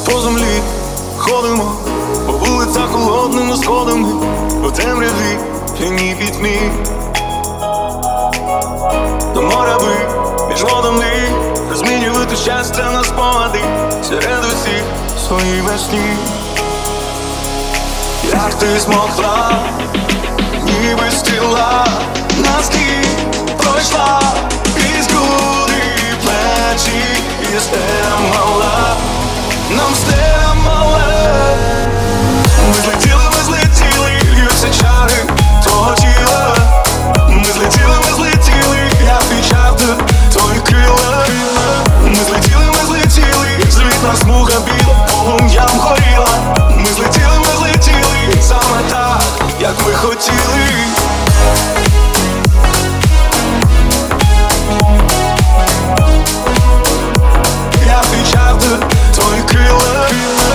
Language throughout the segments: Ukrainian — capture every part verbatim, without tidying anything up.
по землі ходимо, по вулицях холодними сходами, у темряві п'яні пітьмі. До моря би між водами розмінювати щастя на спогади серед усіх своїх весні. Як ти змогла, ніби стріла, наскільки пройшла із груди плечі, і стеля мала, нам стеля мала. Ми злетіли, ми злетіли, льються чари твого тіла. Ми злетіли, ми злетіли, я втічав до твої крила. Ми злетіли, ми злетіли, злітна смуга біла, полум'ям горіла. Ми злетіли, ми злетіли, саме так, як ми хотіли. Я втічав до твої крила.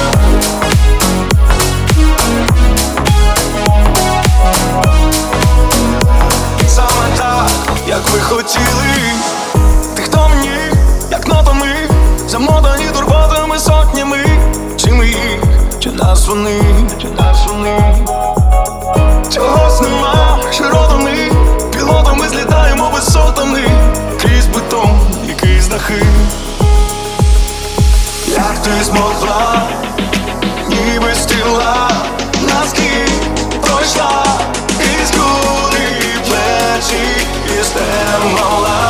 Саме так, як ви хотіли. Ти хто мені, як нотами, замотані турботами сотнями. Чи ми їх, чи нас вони, чи нас вони. Чогось нема, широтами, пілотами злітаємо висотами, крізь бетон і крізь дахи. Як ти змогла, ніби стріла, наскільки пройшла із груди плечі, і стеля мала.